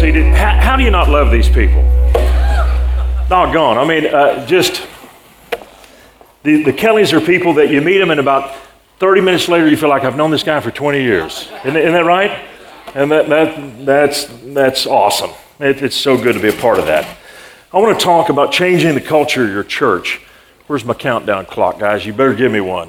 seated. How do you not love these people? Doggone. I mean, just the Kellys are people that you meet them and about 30 minutes later you feel like I've known this guy for 20 years. Isn't that right? And that's awesome. It's so good to be a part of that. I want to talk about changing the culture of your church. Where's my countdown clock, guys? You better give me one.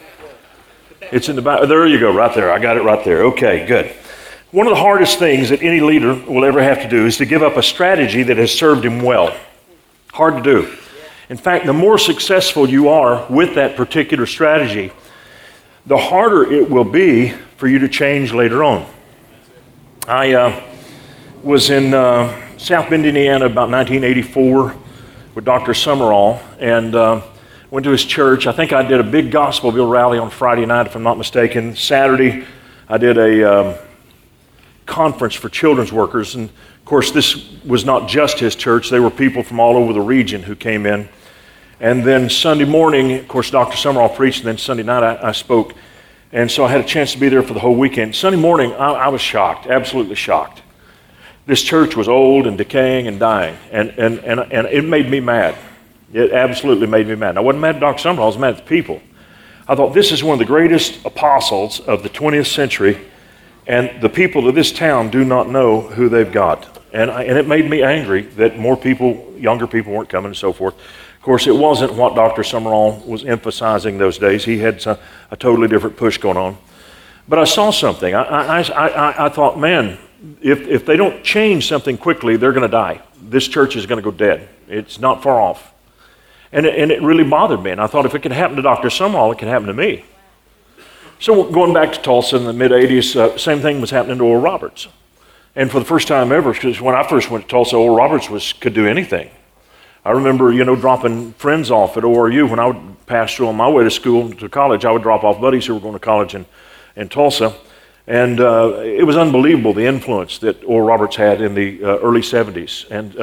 It's in the back. There you go, right there. I got it right there. Okay, good. One of the hardest things that any leader will ever have to do is to give up a strategy that has served him well. Hard to do. In fact, the more successful you are with that particular strategy, the harder it will be for you to change later on. I was in South Bend, Indiana about 1984 with Dr. Summerall and went to his church. I think I did a big Gospelville rally on Friday night, if I'm not mistaken. Saturday, I did a conference for children's workers. And of course, this was not just his church. There were people from all over the region who came in. And then Sunday morning, of course, Dr. Summerall preached, and then Sunday night I spoke. And so I had a chance to be there for the whole weekend. Sunday morning, I was shocked, absolutely shocked. This church was old and decaying and dying, and it made me mad. It absolutely made me mad. I wasn't mad at Dr. Summerall, I was mad at the people. I thought, this is one of the greatest apostles of the 20th century, and the people of this town do not know who they've got. And it made me angry that more people, younger people, weren't coming and so forth. Of course, it wasn't what Dr. Summerall was emphasizing those days. He had a totally different push going on. But I saw something. I thought, man, if they don't change something quickly, they're going to die. This church is going to go dead. It's not far off. And it really bothered me. And I thought, if it can happen to Dr. Summerall, it can happen to me. So going back to Tulsa in the mid-'80s, same thing was happening to Oral Roberts. And for the first time ever, because when I first went to Tulsa, Oral Roberts could do anything. I remember, dropping friends off at ORU when I would pass through on my way to school, to college. I would drop off buddies who were going to college in Tulsa. And it was unbelievable, the influence that Oral Roberts had in the early 70s. And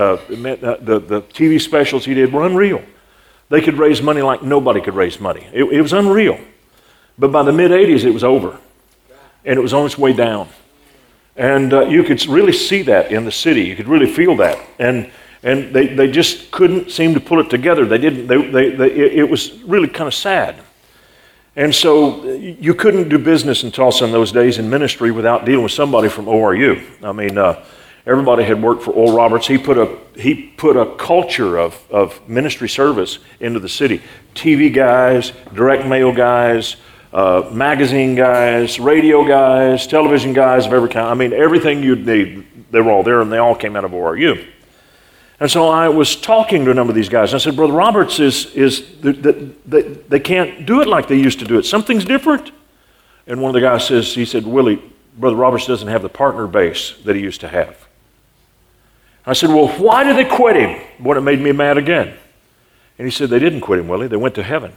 the TV specials he did were unreal. They could raise money like nobody could raise money. It was unreal. But by the mid-'80s, it was over. And it was on its way down. And you could really see that in the city. You could really feel that. And they just couldn't seem to pull it together. They didn't. It was really kind of sad. And so you couldn't do business in Tulsa in those days in ministry without dealing with somebody from ORU. I mean, everybody had worked for Oral Roberts. He put a culture of ministry service into the city. TV guys, direct mail guys, magazine guys, radio guys, television guys of every kind. I mean, everything you'd need, they were all there, and they all came out of ORU. And so I was talking to a number of these guys, and I said, Brother Roberts, they can't do it like they used to do it. Something's different. And one of the guys he said, Willie, Brother Roberts doesn't have the partner base that he used to have. I said, well, why did they quit him? Well, it made me mad again. And he said, they didn't quit him, Willie. They went to heaven.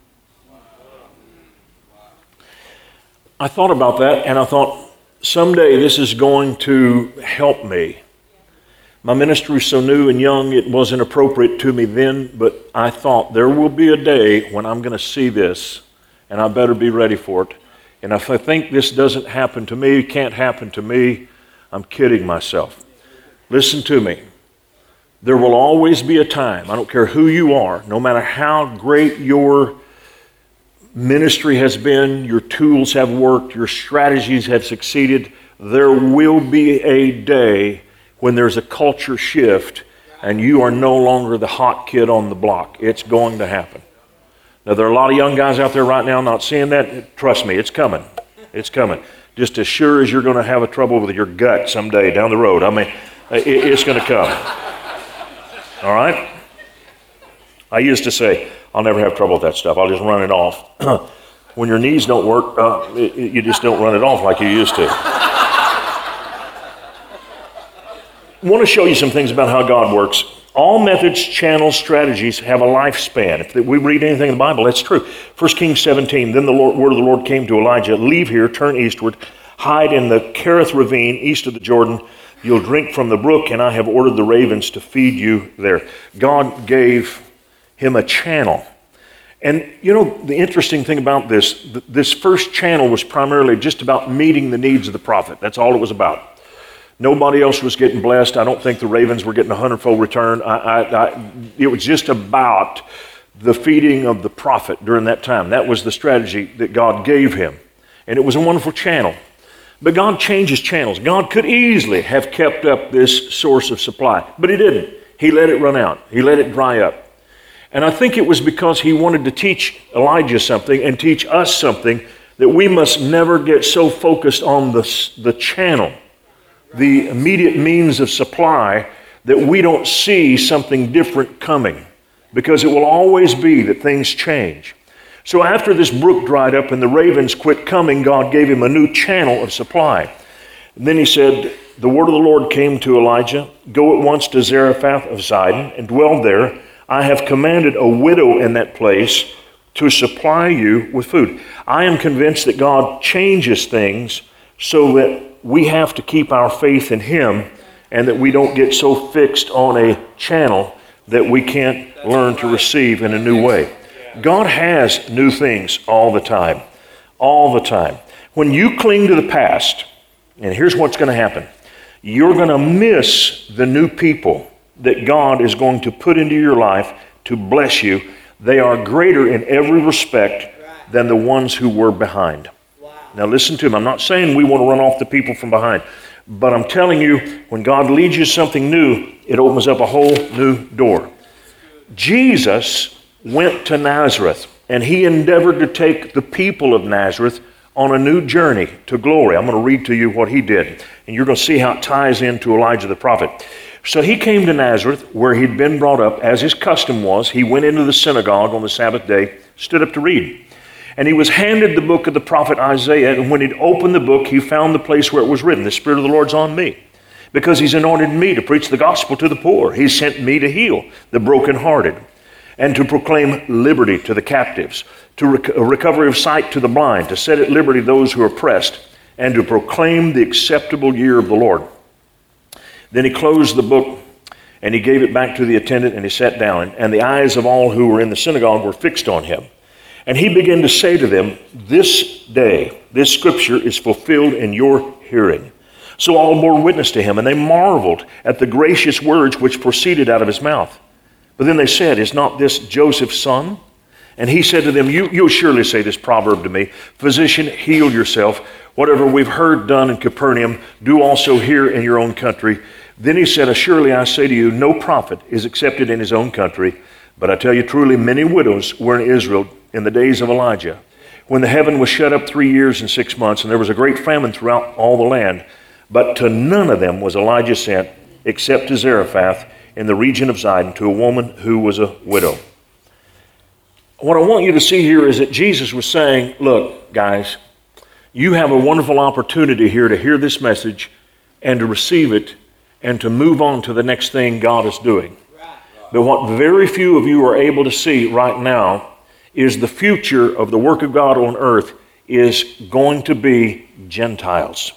I thought about that, and I thought, someday this is going to help me. My ministry was so new and young, it wasn't appropriate to me then, but I thought there will be a day when I'm going to see this, and I better be ready for it. And if I think this doesn't happen to me, can't happen to me, I'm kidding myself. Listen to me. There will always be a time, I don't care who you are, no matter how great your ministry has been, your tools have worked, your strategies have succeeded, there will be a day when there's a culture shift and you are no longer the hot kid on the block. It's going to happen. Now, there are a lot of young guys out there right now not seeing that. Trust me, it's coming. It's coming. Just as sure as you're going to have a trouble with your gut someday down the road. I mean, it's going to come. All right? I used to say, I'll never have trouble with that stuff. I'll just run it off. When your knees don't work, you just don't run it off like you used to. I want to show you some things about how God works. All methods, channels, strategies have a lifespan. If we read anything in the Bible, that's true. 1 Kings 17, then the word of the Lord came to Elijah, leave here, turn eastward, hide in the Kerith ravine east of the Jordan. You'll drink from the brook, and I have ordered the ravens to feed you there. God gave him a channel. And the interesting thing about this first channel was primarily just about meeting the needs of the prophet. That's all it was about. Nobody else was getting blessed. I don't think the Ravens were getting a hundredfold return. It was just about the feeding of the prophet during that time. That was the strategy that God gave him. And it was a wonderful channel. But God changes channels. God could easily have kept up this source of supply, but he didn't. He let it run out. He let it dry up. And I think it was because he wanted to teach Elijah something and teach us something, that we must never get so focused on the channel, the immediate means of supply, that we don't see something different coming, because it will always be that things change. So after this brook dried up and the ravens quit coming, God gave him a new channel of supply. And then he said, the word of the Lord came to Elijah, go at once to Zarephath of Sidon and dwell there. I have commanded a widow in that place to supply you with food. I am convinced that God changes things so that we have to keep our faith in him, and that we don't get so fixed on a channel that we can't learn to receive in a new way. God has new things all the time. All the time. When you cling to the past, and here's what's going to happen. You're going to miss the new people that God is going to put into your life to bless you. They are greater in every respect than the ones who were behind. Now listen to me. I'm not saying we want to run off the people from behind. But I'm telling you, when God leads you to something new, it opens up a whole new door. Jesus went to Nazareth, and he endeavored to take the people of Nazareth on a new journey to glory. I'm going to read to you what he did, and you're going to see how it ties into Elijah the prophet. So he came to Nazareth, where he'd been brought up, as his custom was. He went into the synagogue on the Sabbath day, stood up to read. And he was handed the book of the prophet Isaiah, and when he'd opened the book, he found the place where it was written, the Spirit of the Lord's on me, because he's anointed me to preach the gospel to the poor. He sent me to heal the brokenhearted, and to proclaim liberty to the captives, to recovery of sight to the blind, to set at liberty those who are oppressed, and to proclaim the acceptable year of the Lord. Then he closed the book, and he gave it back to the attendant, and he sat down, and the eyes of all who were in the synagogue were fixed on him. And he began to say to them, this day, this scripture is fulfilled in your hearing. So all bore witness to him, and they marveled at the gracious words which proceeded out of his mouth. But then they said, is not this Joseph's son? And he said to them, you'll surely say this proverb to me, physician, heal yourself. Whatever we've heard done in Capernaum, do also here in your own country. Then he said, assuredly I say to you, no prophet is accepted in his own country. But I tell you truly, many widows were in Israel in the days of Elijah, when the heaven was shut up 3 years and 6 months, and there was a great famine throughout all the land. But to none of them was Elijah sent, except to Zarephath in the region of Sidon, to a woman who was a widow. What I want you to see here is that Jesus was saying, look, guys, you have a wonderful opportunity here to hear this message and to receive it and to move on to the next thing God is doing. But what very few of you are able to see right now is the future of the work of God on earth is going to be Gentiles.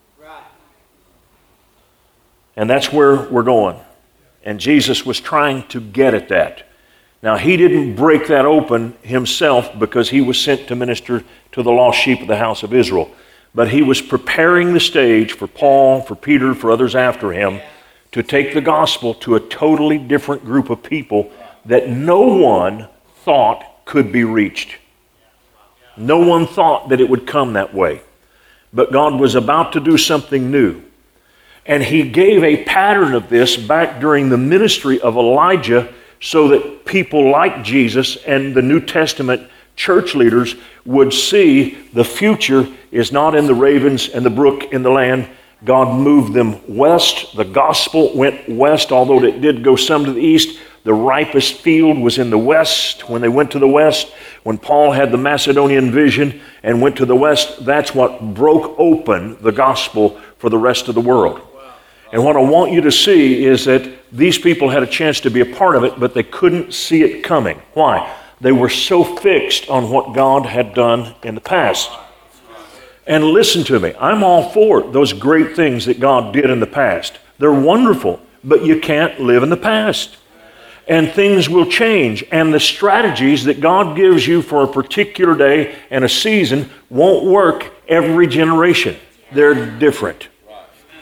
And that's where we're going. And Jesus was trying to get at that. Now, he didn't break that open himself because he was sent to minister to the lost sheep of the house of Israel. But he was preparing the stage for Paul, for Peter, for others after him to take the gospel to a totally different group of people that no one thought could be reached. No one thought that it would come that way. But God was about to do something new. And he gave a pattern of this back during the ministry of Elijah so that people like Jesus and the New Testament church leaders would see the future is not in the ravens and the brook in the land. God moved them west. The gospel went west, although it did go some to the east. The ripest field was in the west. When they went to the west, when Paul had the Macedonian vision and went to the west, that's what broke open the gospel for the rest of the world. And what I want you to see is that these people had a chance to be a part of it, but they couldn't see it coming. Why? They were so fixed on what God had done in the past. And listen to me, I'm all for those great things that God did in the past. They're wonderful, but you can't live in the past. And things will change, and the strategies that God gives you for a particular day and a season won't work every generation. They're different.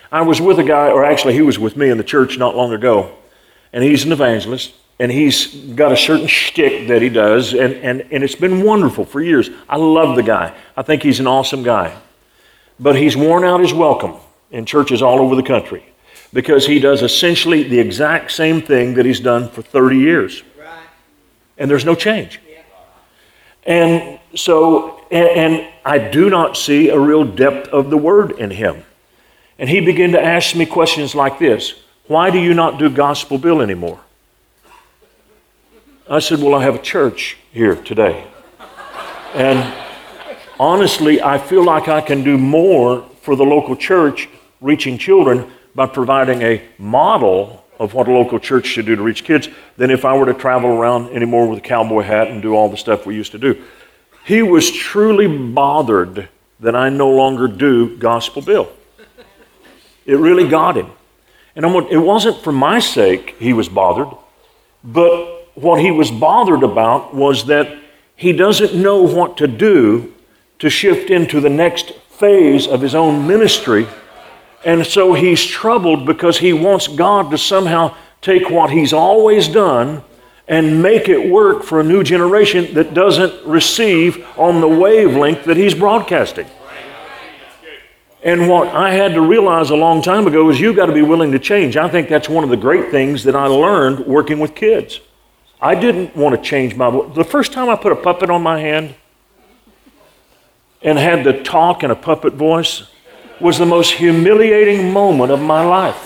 I was with a guy, or actually he was with me in the church not long ago, and he's an evangelist, and he's got a certain shtick that he does, and it's been wonderful for years. I love the guy. I think he's an awesome guy. But he's worn out his welcome in churches all over the country because he does essentially the exact same thing that he's done for 30 years. Right. And there's no change. Yeah. And so, and I do not see a real depth of the word in him. And he began to ask me questions like this: why do you not do Gospel Bill anymore? I said, well, I have a church here today. And honestly, I feel like I can do more for the local church reaching children by providing a model of what a local church should do to reach kids than if I were to travel around anymore with a cowboy hat and do all the stuff we used to do. He was truly bothered that I no longer do Gospel Bill. It really got him. And it wasn't for my sake he was bothered, but what he was bothered about was that he doesn't know what to do to shift into the next phase of his own ministry. And so he's troubled because he wants God to somehow take what he's always done and make it work for a new generation that doesn't receive on the wavelength that he's broadcasting. And what I had to realize a long time ago is you've got to be willing to change. I think that's one of the great things that I learned working with kids. I didn't want to change my voice. The first time I put a puppet on my hand and had to talk in a puppet voice was the most humiliating moment of my life.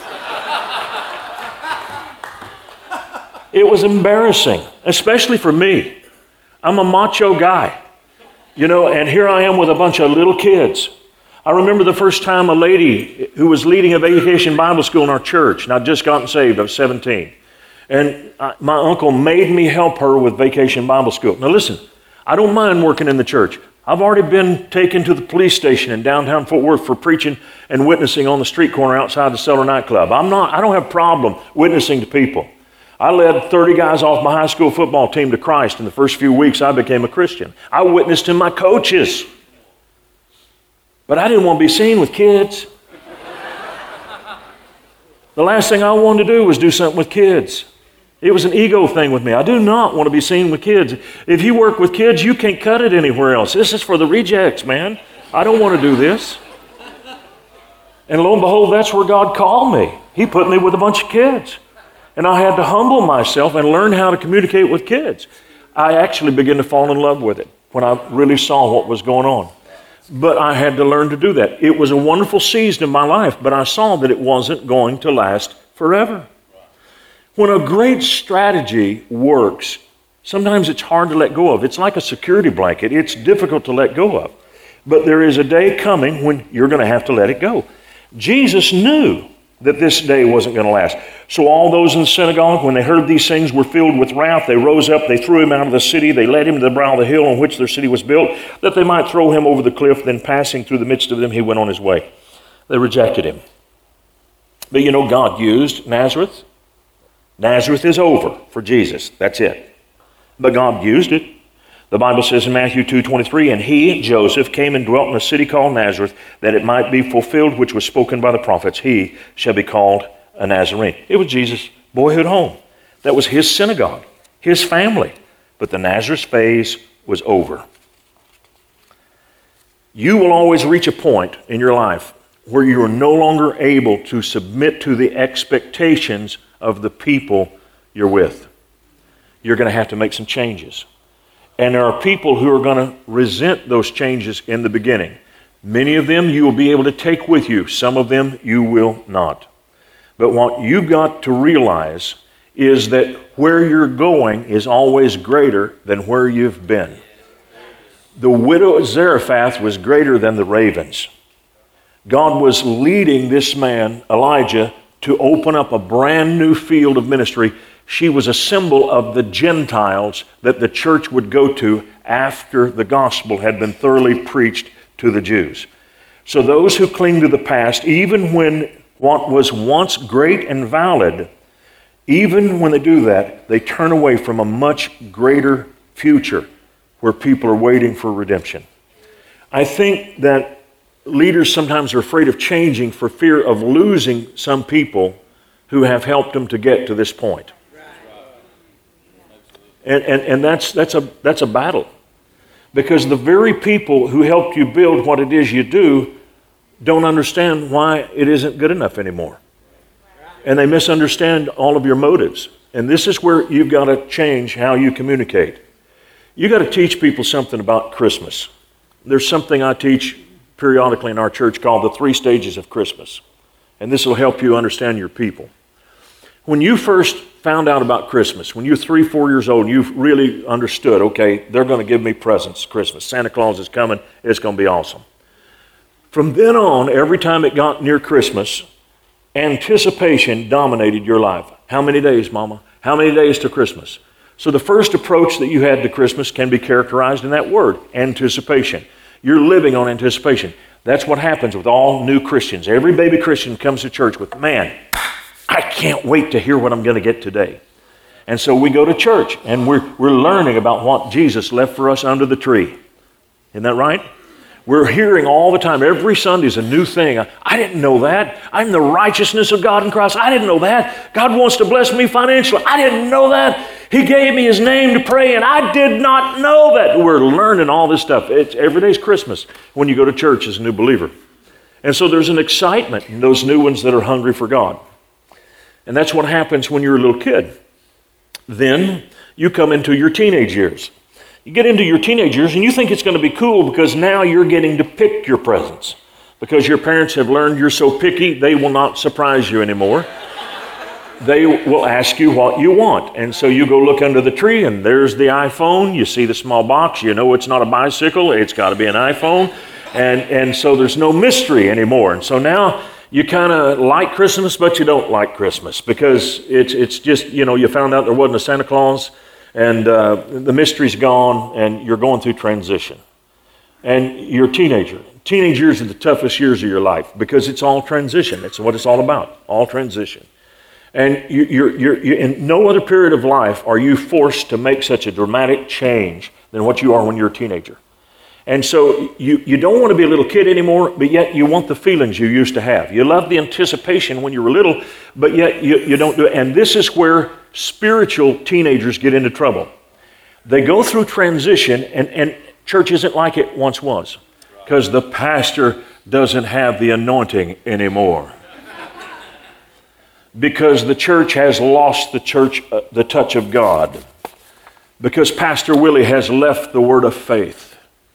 It was embarrassing, especially for me. I'm a macho guy, and here I am with a bunch of little kids. I remember the first time a lady who was leading a vacation Bible school in our church, and I'd just gotten saved, I was 17. And my uncle made me help her with vacation Bible school. Now listen, I don't mind working in the church. I've already been taken to the police station in downtown Fort Worth for preaching and witnessing on the street corner outside the Cellar nightclub. I don't have a problem witnessing to people. I led 30 guys off my high school football team to Christ in the first few weeks I became a Christian. I witnessed to my coaches. But I didn't want to be seen with kids. The last thing I wanted to do was do something with kids. It was an ego thing with me. I do not want to be seen with kids. If you work with kids, you can't cut it anywhere else. This is for the rejects, man. I don't want to do this. And lo and behold, that's where God called me. He put me with a bunch of kids. And I had to humble myself and learn how to communicate with kids. I actually began to fall in love with it when I really saw what was going on. But I had to learn to do that. It was a wonderful season in my life, but I saw that it wasn't going to last forever. When a great strategy works, sometimes it's hard to let go of. It's like a security blanket. It's difficult to let go of. But there is a day coming when you're going to have to let it go. Jesus knew that this day wasn't going to last. So all those in the synagogue, when they heard these things, were filled with wrath. They rose up, they threw him out of the city. They led him to the brow of the hill on which their city was built, that they might throw him over the cliff. Then passing through the midst of them, he went on his way. They rejected him. But God used Nazareth. Nazareth is over for Jesus. That's it. But God used it. The Bible says in Matthew 2:23, and he, Joseph, came and dwelt in a city called Nazareth, that it might be fulfilled which was spoken by the prophets, he shall be called a Nazarene. It was Jesus' boyhood home. That was his synagogue, his family. But the Nazareth phase was over. You will always reach a point in your life where you are no longer able to submit to the expectations of the people you're with. You're going to have to make some changes. And there are people who are going to resent those changes in the beginning. Many of them you will be able to take with you. Some of them you will not. But what you've got to realize is that where you're going is always greater than where you've been. The widow at Zarephath was greater than the ravens. God was leading this man, Elijah, to open up a brand new field of ministry. She was a symbol of the Gentiles that the church would go to after the gospel had been thoroughly preached to the Jews. So those who cling to the past, even when what was once great and valid, even when they do that, they turn away from a much greater future where people are waiting for redemption. I think that leaders sometimes are afraid of changing for fear of losing some people who have helped them to get to this point. And that's a battle. Because the very people who helped you build what it is you do don't understand why it isn't good enough anymore. And they misunderstand all of your motives. And this is where you've got to change how you communicate. You've got to teach people something about Christmas. There's something I teach periodically in our church called the 3 stages of Christmas. And this will help you understand your people. When you first found out about Christmas, when you're 3, 4 years old, you really understood, okay, they're going to give me presents Christmas. Santa Claus is coming. It's going to be awesome. From then on, every time it got near Christmas, anticipation dominated your life. How many days, Mama? How many days to Christmas? So the first approach that you had to Christmas can be characterized in that word, anticipation. You're living on anticipation. That's what happens with all new Christians. Every baby Christian comes to church with, man, I can't wait to hear what I'm going to get today. And so we go to church and we're learning about what Jesus left for us under the tree. Isn't that right? We're hearing all the time, every Sunday is a new thing. I didn't know that. I'm the righteousness of God in Christ. I didn't know that. God wants to bless me financially. I didn't know that. He gave me His name to pray, and I did not know that. We're learning all this stuff. Every day's Christmas when you go to church as a new believer. And so there's an excitement in those new ones that are hungry for God. And that's what happens when you're a little kid. Then you come into your teenage years. You get into your teenage years and you think it's going to be cool because now you're getting to pick your presents. Because your parents have learned you're so picky, they will not surprise you anymore. They will ask you what you want. And so you go look under the tree and there's the iPhone. You see the small box. You know it's not a bicycle. It's got to be an iPhone. And so there's no mystery anymore. And so now you kind of like Christmas, but you don't like Christmas because it's just, you found out there wasn't a Santa Claus. And the mystery's gone, and you're going through transition. And you're a teenager. Teenage years are the toughest years of your life because it's all transition. That's what it's all about, all transition. And you're in no other period of life are you forced to make such a dramatic change than what you are when you're a teenager. And so you don't want to be a little kid anymore, but yet you want the feelings you used to have. You love the anticipation when you were little, but yet you don't do it. And this is where spiritual teenagers get into trouble. They go through transition, and church isn't like it once was because the pastor doesn't have the anointing anymore. Because the church has lost the touch of God. Because Pastor Willie has left the word of faith.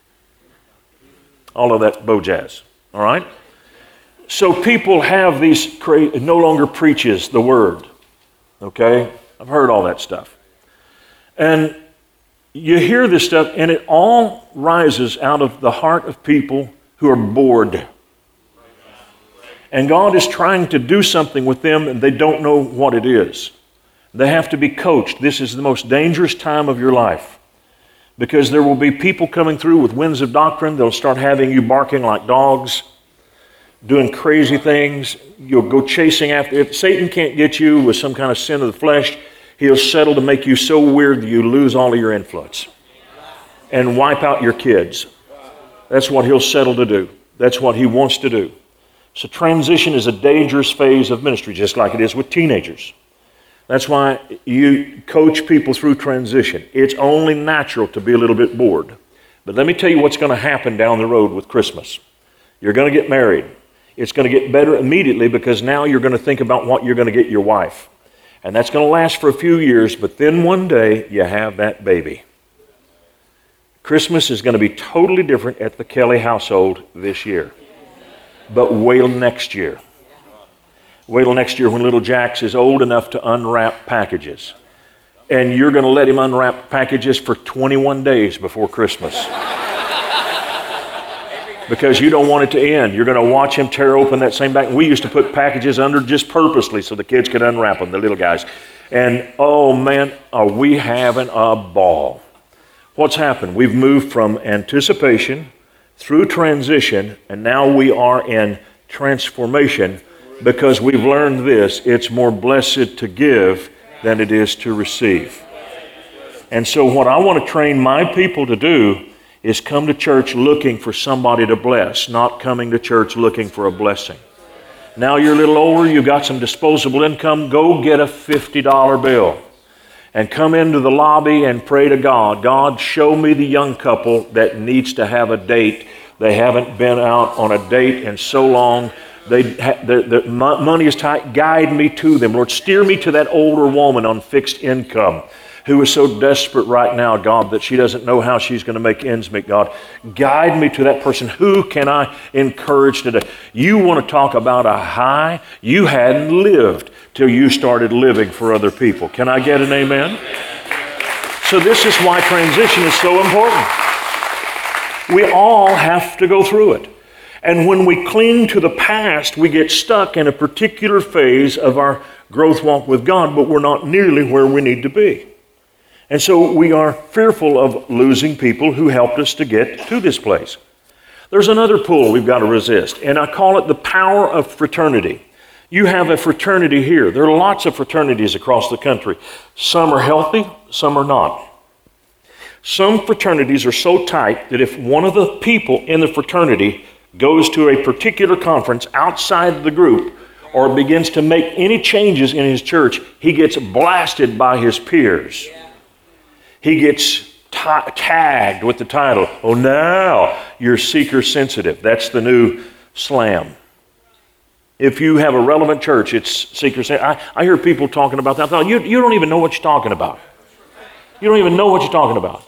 All of that bojazz, all right? So people have these, no longer preaches the word, okay? I've heard all that stuff. And you hear this stuff, and it all rises out of the heart of people who are bored. And God is trying to do something with them, and they don't know what it is. They have to be coached. This is the most dangerous time of your life. Because there will be people coming through with winds of doctrine. They'll start having you barking like dogs, doing crazy things. You'll go chasing after. If Satan can't get you with some kind of sin of the flesh, he'll settle to make you so weird that you lose all of your influence and wipe out your kids. That's what he'll settle to do. That's what he wants to do. So transition is a dangerous phase of ministry, just like it is with teenagers. That's why you coach people through transition. It's only natural to be a little bit bored. But let me tell you what's going to happen down the road with Christmas. You're going to get married. It's going to get better immediately because now you're going to think about what you're going to get your wife. And that's going to last for a few years, but then one day you have that baby. Christmas is going to be totally different at the Kelly household this year. But wait till next year. Wait till next year when little Jax is old enough to unwrap packages. And you're going to let him unwrap packages for 21 days before Christmas. Because you don't want it to end. You're going to watch him tear open that same bag. We used to put packages under just purposely so the kids could unwrap them, the little guys. And oh man, are we having a ball. What's happened? We've moved from anticipation through transition, and now we are in transformation. Because we've learned this, it's more blessed to give than it is to receive. And so what I want to train my people to do is come to church looking for somebody to bless, not coming to church looking for a blessing. Now you're a little older, you've got some disposable income, go get a $50 bill and come into the lobby and pray to God. God, show me the young couple that needs to have a date. They haven't been out on a date in so long. The money is tight. Guide me to them. Lord, steer me to that older woman on fixed income who is so desperate right now, God, that she doesn't know how she's going to make ends meet, God. Guide me to that person. Who can I encourage today? You want to talk about a high? You hadn't lived till you started living for other people. Can I get an amen? So this is why transition is so important. We all have to go through it. And when we cling to the past, we get stuck in a particular phase of our growth walk with God, but we're not nearly where we need to be. And so we are fearful of losing people who helped us to get to this place. There's another pull we've got to resist, and I call it the power of fraternity. You have a fraternity here. There are lots of fraternities across the country. Some are healthy, some are not. Some fraternities are so tight that if one of the people in the fraternity goes to a particular conference outside the group or begins to make any changes in his church, he gets blasted by his peers. He gets tagged with the title, oh, now you're seeker sensitive. That's the new slam. If you have a relevant church, it's seeker sensitive. I hear people talking about that. I thought, you don't even know what you're talking about. You don't even know what you're talking about.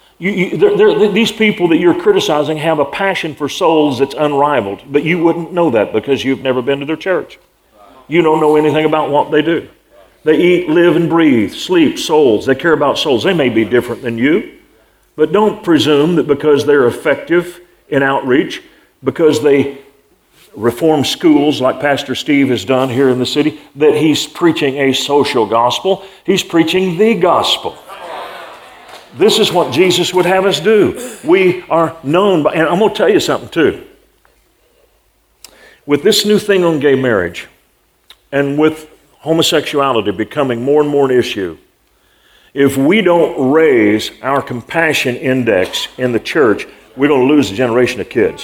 These people that you're criticizing have a passion for souls that's unrivaled, but you wouldn't know that because you've never been to their church. You don't know anything about what they do. They eat, live, and breathe, sleep, souls. They care about souls. They may be different than you, but don't presume that because they're effective in outreach, because they reform schools like Pastor Steve has done here in the city, that he's preaching a social gospel. He's preaching the gospel. This is what Jesus would have us do. We are known by, and I'm going to tell you something too. With this new thing on gay marriage, and with homosexuality becoming more and more an issue, if we don't raise our compassion index in the church, we're going to lose a generation of kids.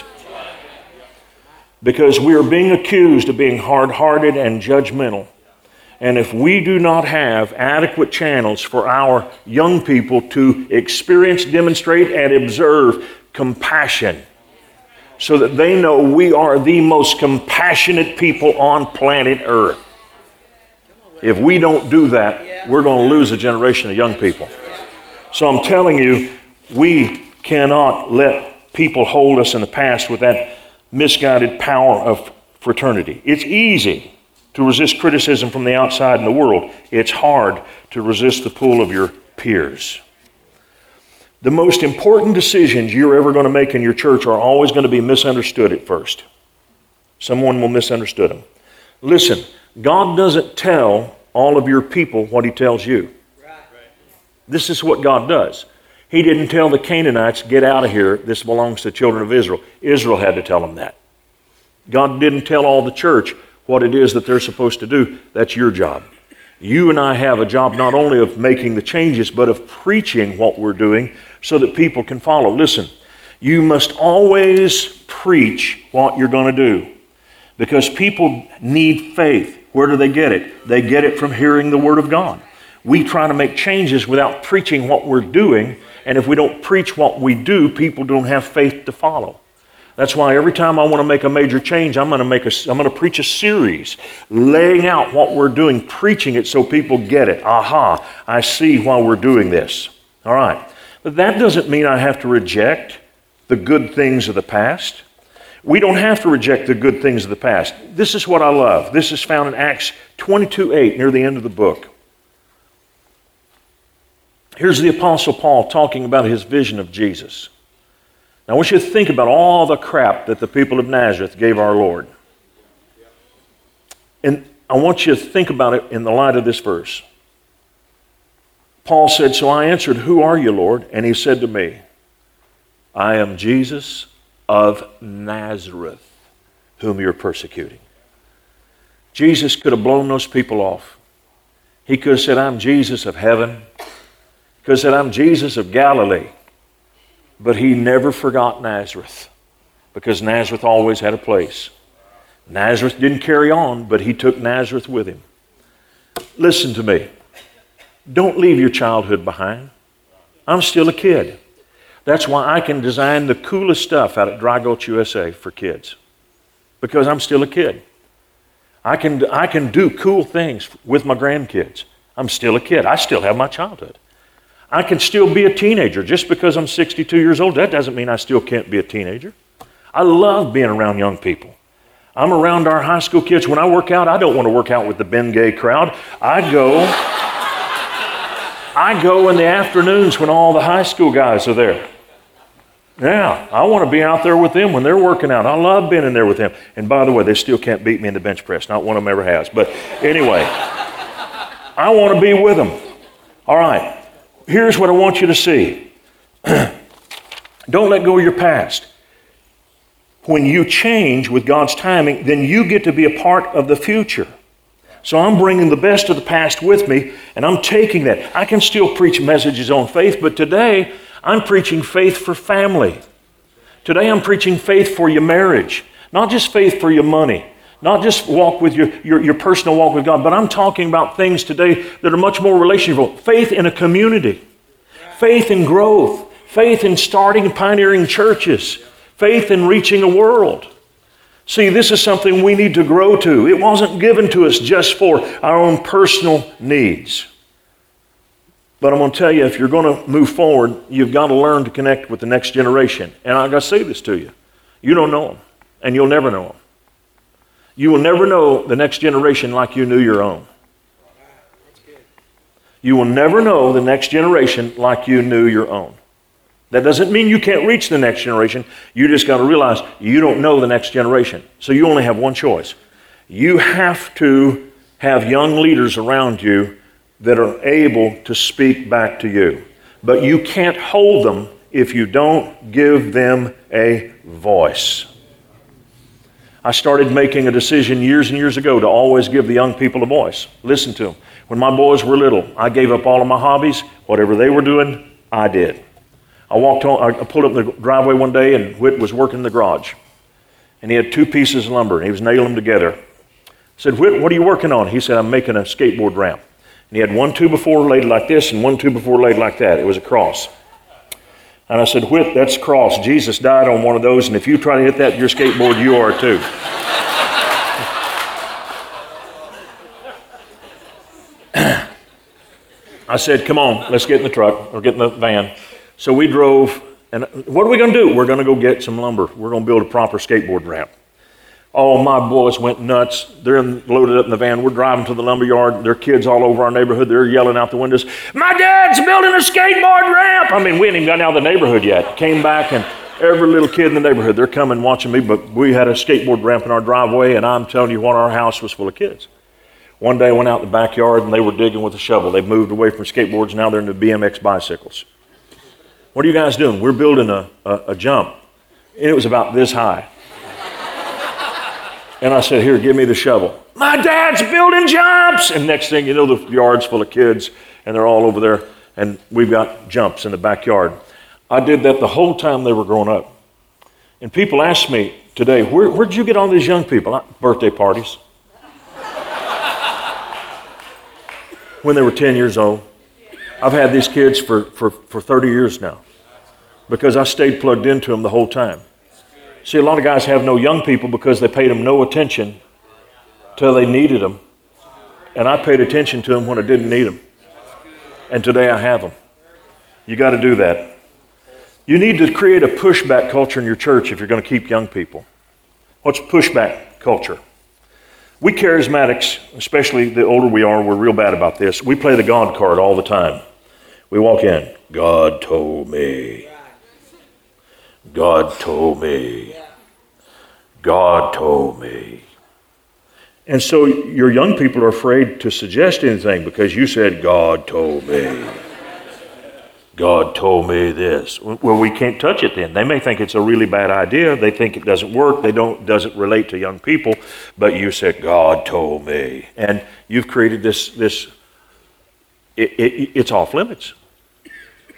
Because we are being accused of being hard-hearted and judgmental. And if we do not have adequate channels for our young people to experience, demonstrate, and observe compassion, so that they know we are the most compassionate people on planet Earth. If we don't do that, we're going to lose a generation of young people. So I'm telling you, we cannot let people hold us in the past with that misguided power of fraternity. It's easy to resist criticism from the outside in the world. It's hard to resist the pull of your peers. The most important decisions you're ever going to make in your church are always going to be misunderstood at first. Someone will misunderstood them. Listen, God doesn't tell all of your people what he tells you. This is what God does. He didn't tell the Canaanites, get out of here, this belongs to the children of Israel. Israel had to tell them that. God didn't tell all the church what it is that they're supposed to do. That's your job. You and I have a job not only of making the changes, but of preaching what we're doing so that people can follow. Listen, you must always preach what you're going to do because people need faith. Where do they get it? They get it from hearing the Word of God. We try to make changes without preaching what we're doing, and if we don't preach what we do, people don't have faith to follow. That's why every time I want to make a major change, I'm going to preach a series, laying out what we're doing, preaching it so people get it. Aha, I see why we're doing this. All right. But that doesn't mean I have to reject the good things of the past. We don't have to reject the good things of the past. This is what I love. This is found in Acts 22:8, near the end of the book. Here's the Apostle Paul talking about his vision of Jesus. Now I want you to think about all the crap that the people of Nazareth gave our Lord. And I want you to think about it in the light of this verse. Paul said, so I answered, who are you, Lord? And he said to me, I am Jesus of Nazareth, whom you're persecuting. Jesus could have blown those people off. He could have said, I'm Jesus of heaven. He could have said, I'm Jesus of Galilee. But he never forgot Nazareth, because Nazareth always had a place. Nazareth didn't carry on, but he took Nazareth with him. Listen to me. Don't leave your childhood behind. I'm still a kid. That's why I can design the coolest stuff out at Dry Gulch USA for kids, because I'm still a kid. I can do cool things with my grandkids. I'm still a kid. I still have my childhood. I can still be a teenager. Just because I'm 62 years old, that doesn't mean I still can't be a teenager. I love being around young people. I'm around our high school kids. When I work out, I don't want to work out with the Ben Gay crowd. I go in the afternoons when all the high school guys are there. Yeah, I want to be out there with them when they're working out. I love being in there with them. And by the way, they still can't beat me in the bench press. Not one of them ever has. But anyway, I want to be with them. All right, here's what I want you to see. Don't let go of your past. When you change with God's timing, then you get to be a part of the future. So I'm bringing the best of the past with me, and I'm taking that. I can still preach messages on faith, but today I'm preaching faith for family. Today I'm preaching faith for your marriage, not just faith for your money, not just walk with your personal walk with God, but I'm talking about things today that are much more relational. Faith in a community, faith in growth, faith in starting and pioneering churches, faith in reaching a world. See, this is something we need to grow to. It wasn't given to us just for our own personal needs. But I'm going to tell you, if you're going to move forward, you've got to learn to connect with the next generation. And I've got to say this to you. You don't know them, and you'll never know them. You will never know the next generation like you knew your own. You will never know the next generation like you knew your own. That doesn't mean you can't reach the next generation. You just got to realize you don't know the next generation. So you only have one choice. You have to have young leaders around you that are able to speak back to you. But you can't hold them if you don't give them a voice. I started making a decision years and years ago to always give the young people a voice. Listen to them. When my boys were little, I gave up all of my hobbies. Whatever they were doing, I did. I pulled up the driveway one day, and Whit was working in the garage. And he had 2 pieces of lumber, and he was nailing them together. I said, Whit, what are you working on? He said, I'm making a skateboard ramp. And he had 1 2x4 laid like this and 1 2x4 laid like that. It was a cross. And I said, Whit, that's a cross. Jesus died on one of those, and if you try to hit that with your skateboard, you are too. I said, come on, let's get in the truck or get in the van. So we drove, and what are we going to do? We're going to go get some lumber. We're going to build a proper skateboard ramp. Oh, my boys went nuts. They're loaded up in the van. We're driving to the lumber yard. There are kids all over our neighborhood. They're yelling out the windows, my dad's building a skateboard ramp. I mean, we hadn't even gotten out of the neighborhood yet. Came back, and every little kid in the neighborhood, they're coming watching me, but we had a skateboard ramp in our driveway, and I'm telling you what, our house was full of kids. One day I went out in the backyard, and they were digging with a shovel. They've moved away from skateboards. Now they're into BMX bicycles. What are you guys doing? We're building a jump. And it was about this high. And I said, here, give me the shovel. My dad's building jumps! And next thing you know, the yard's full of kids, and they're all over there, and we've got jumps in the backyard. I did that the whole time they were growing up. And people ask me today, where'd you get all these young people? Birthday parties. When they were 10 years old. I've had these kids for 30 years now because I stayed plugged into them the whole time. See, a lot of guys have no young people because they paid them no attention till they needed them. And I paid attention to them when I didn't need them. And today I have them. You got to do that. You need to create a pushback culture in your church if you're going to keep young people. What's pushback culture? We charismatics, especially the older we are, we're real bad about this. We play the God card all the time. We walk in, God told me. God told me. God told me. And so your young people are afraid to suggest anything because you said, God told me. God told me this. Well, we can't touch it then. They may think it's a really bad idea. They think it doesn't work. Doesn't relate to young people. But you said, God told me. And you've created this it's off limits.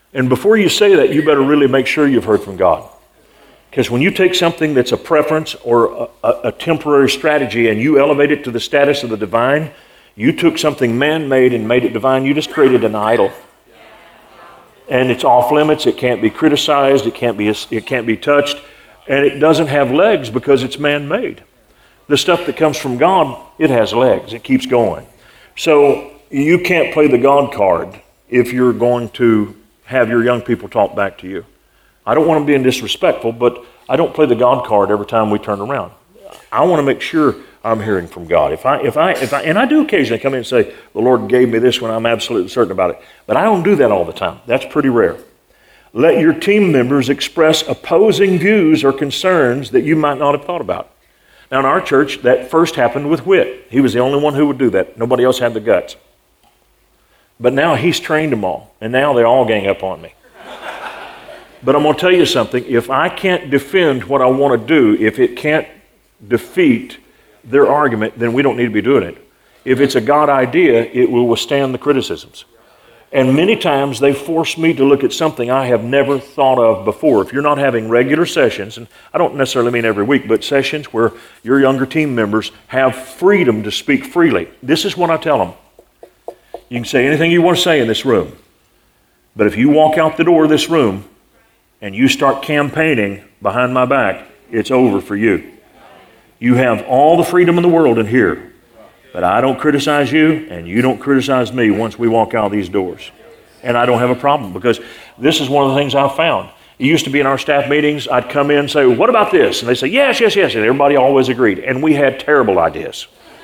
And before you say that, you better really make sure you've heard from God. Because when you take something that's a preference or a temporary strategy and you elevate it to the status of the divine, you took something man-made and made it divine. You just created an idol. And it's off limits. It can't be criticized. It can't be touched. And it doesn't have legs because it's man-made. The stuff that comes from God, it has legs. It keeps going. So you can't play the God card if you're going to have your young people talk back to you. I don't want them being disrespectful, but I don't play the God card every time we turn around. I want to make sure I'm hearing from God. If I, and I do occasionally come in and say, the Lord gave me this when I'm absolutely certain about it. But I don't do that all the time. That's pretty rare. Let your team members express opposing views or concerns that you might not have thought about. Now in our church, that first happened with Whit. He was the only one who would do that. Nobody else had the guts. But now he's trained them all, and now they all gang up on me. But I'm going to tell you something. If I can't defend what I want to do, if it can't defeat their argument, then we don't need to be doing it. If it's a God idea, it will withstand the criticisms. And many times they force me to look at something I have never thought of before. If you're not having regular sessions, and I don't necessarily mean every week, but sessions where your younger team members have freedom to speak freely. This is what I tell them. You can say anything you want to say in this room. But if you walk out the door of this room and you start campaigning behind my back, it's over for you. You have all the freedom in the world in here. But I don't criticize you, and you don't criticize me once we walk out these doors. And I don't have a problem, because this is one of the things I've found. It used to be in our staff meetings, I'd come in and say, what about this? And they say, yes, yes, yes. And everybody always agreed. And we had terrible ideas.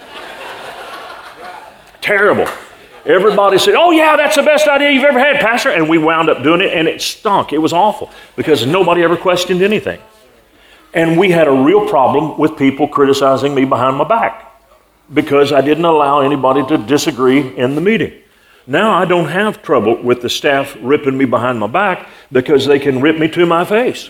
Terrible. Everybody said, oh yeah, that's the best idea you've ever had, Pastor. And we wound up doing it, and it stunk. It was awful, because nobody ever questioned anything. And we had a real problem with people criticizing me behind my back, because I didn't allow anybody to disagree in the meeting. Now I don't have trouble with the staff ripping me behind my back, because they can rip me to my face.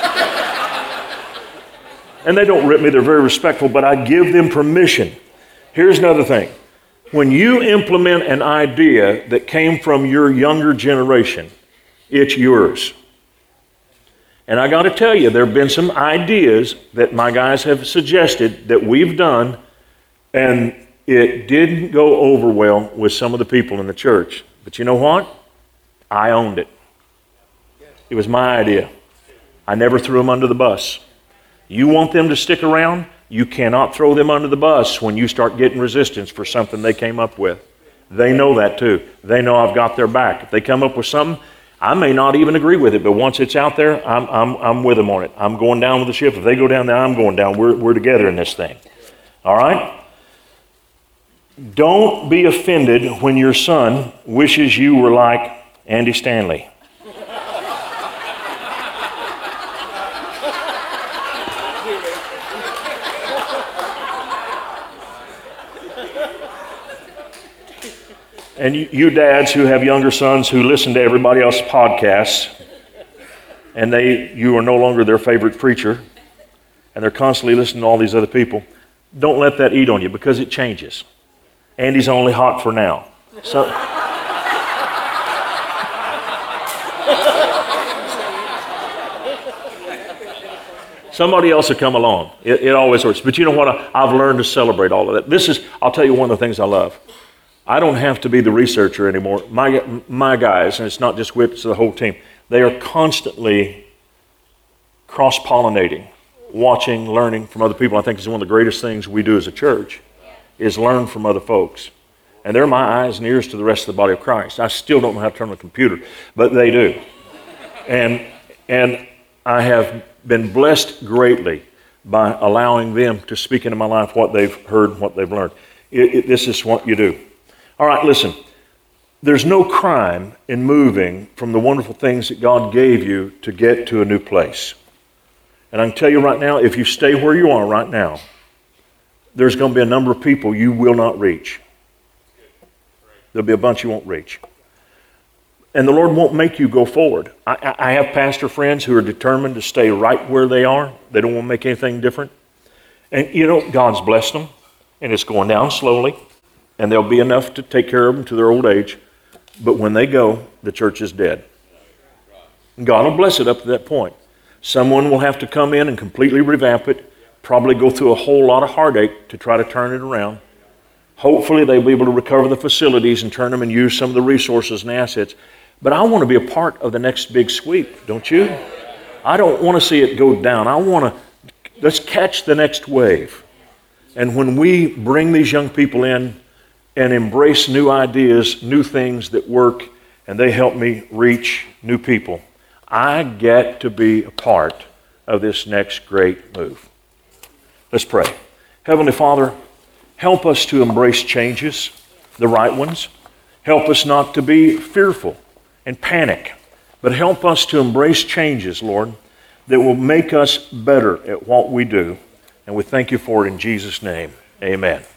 And they don't rip me, they're very respectful, but I give them permission. Here's another thing. When you implement an idea that came from your younger generation, it's yours. And I got to tell you, there have been some ideas that my guys have suggested that we've done, and it didn't go over well with some of the people in the church. But you know what? I owned it. It was my idea. I never threw them under the bus. You want them to stick around? You cannot throw them under the bus when you start getting resistance for something they came up with. They know that too. They know I've got their back. If they come up with something, I may not even agree with it, but once it's out there, I'm with them on it. I'm going down with the ship. If they go down there, I'm going down. We're together in this thing. All right? Don't be offended when your son wishes you were like Andy Stanley. And you dads who have younger sons who listen to everybody else's podcasts, and you are no longer their favorite preacher, and they're constantly listening to all these other people, don't let that eat on you, because it changes. Andy's only hot for now. So somebody else will come along. It always works. But you know what? I've learned to celebrate all of that. I'll tell you one of the things I love. I don't have to be the researcher anymore. My guys, and it's not just Whit, it's the whole team, they are constantly cross-pollinating, watching, learning from other people. I think it's one of the greatest things we do as a church, is learn from other folks. And they're my eyes and ears to the rest of the body of Christ. I still don't know how to turn on a computer, but they do. And I have been blessed greatly by allowing them to speak into my life what they've heard, what they've learned. This is what you do. All right, listen. There's no crime in moving from the wonderful things that God gave you to get to a new place. And I can tell you right now, if you stay where you are right now, there's going to be a number of people you will not reach. There'll be a bunch you won't reach. And the Lord won't make you go forward. I have pastor friends who are determined to stay right where they are. They don't want to make anything different. And you know, God's blessed them, and it's going down slowly. And there'll be enough to take care of them to their old age. But when they go, the church is dead. And God will bless it up to that point. Someone will have to come in and completely revamp it, probably go through a whole lot of heartache to try to turn it around. Hopefully they'll be able to recover the facilities and turn them and use some of the resources and assets. But I want to be a part of the next big sweep, don't you? I don't want to see it go down. Let's catch the next wave. And when we bring these young people in and embrace new ideas, new things that work, and they help me reach new people, I get to be a part of this next great move. Let's pray. Heavenly Father, help us to embrace changes, the right ones. Help us not to be fearful and panic, but help us to embrace changes, Lord, that will make us better at what we do. And we thank you for it in Jesus' name. Amen.